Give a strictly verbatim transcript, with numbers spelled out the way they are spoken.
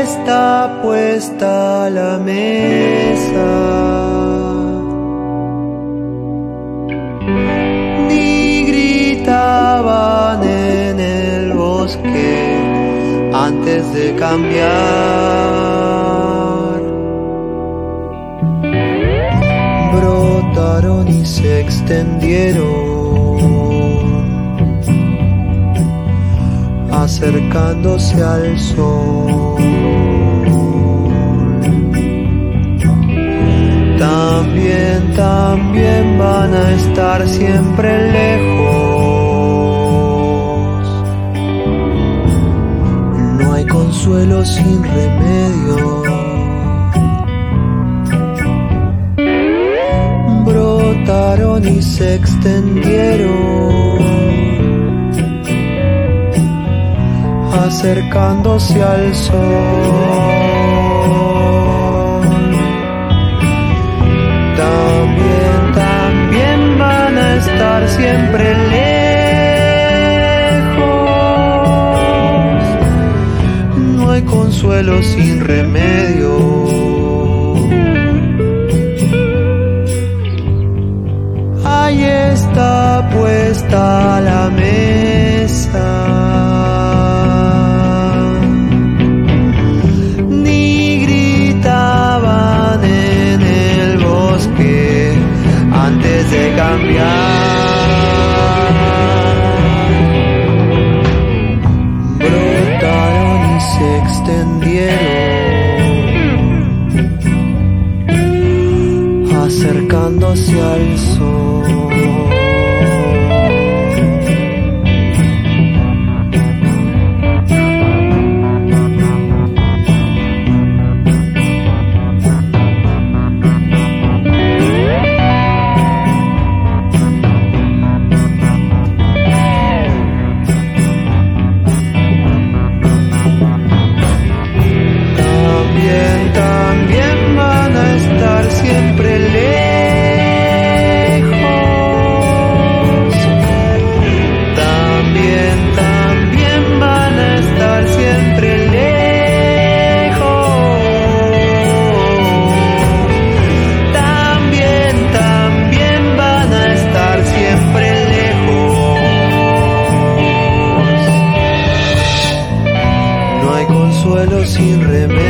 está puesta la mesa. Ni gritaban en el bosque antes de cambiar. Brotaron y se extendieron, acercándose al sol. También, también van a estar siempre lejos. No hay consuelo sin remedio. Brotaron y se extendieron, acercándose al sol. También, también van a estar siempre lejos. No hay consuelo sin remedio. Ahí está puesta la mesa. Antes de cambiar, brotaron y se extendieron, acercándose al sol. Consuelo sin remedio.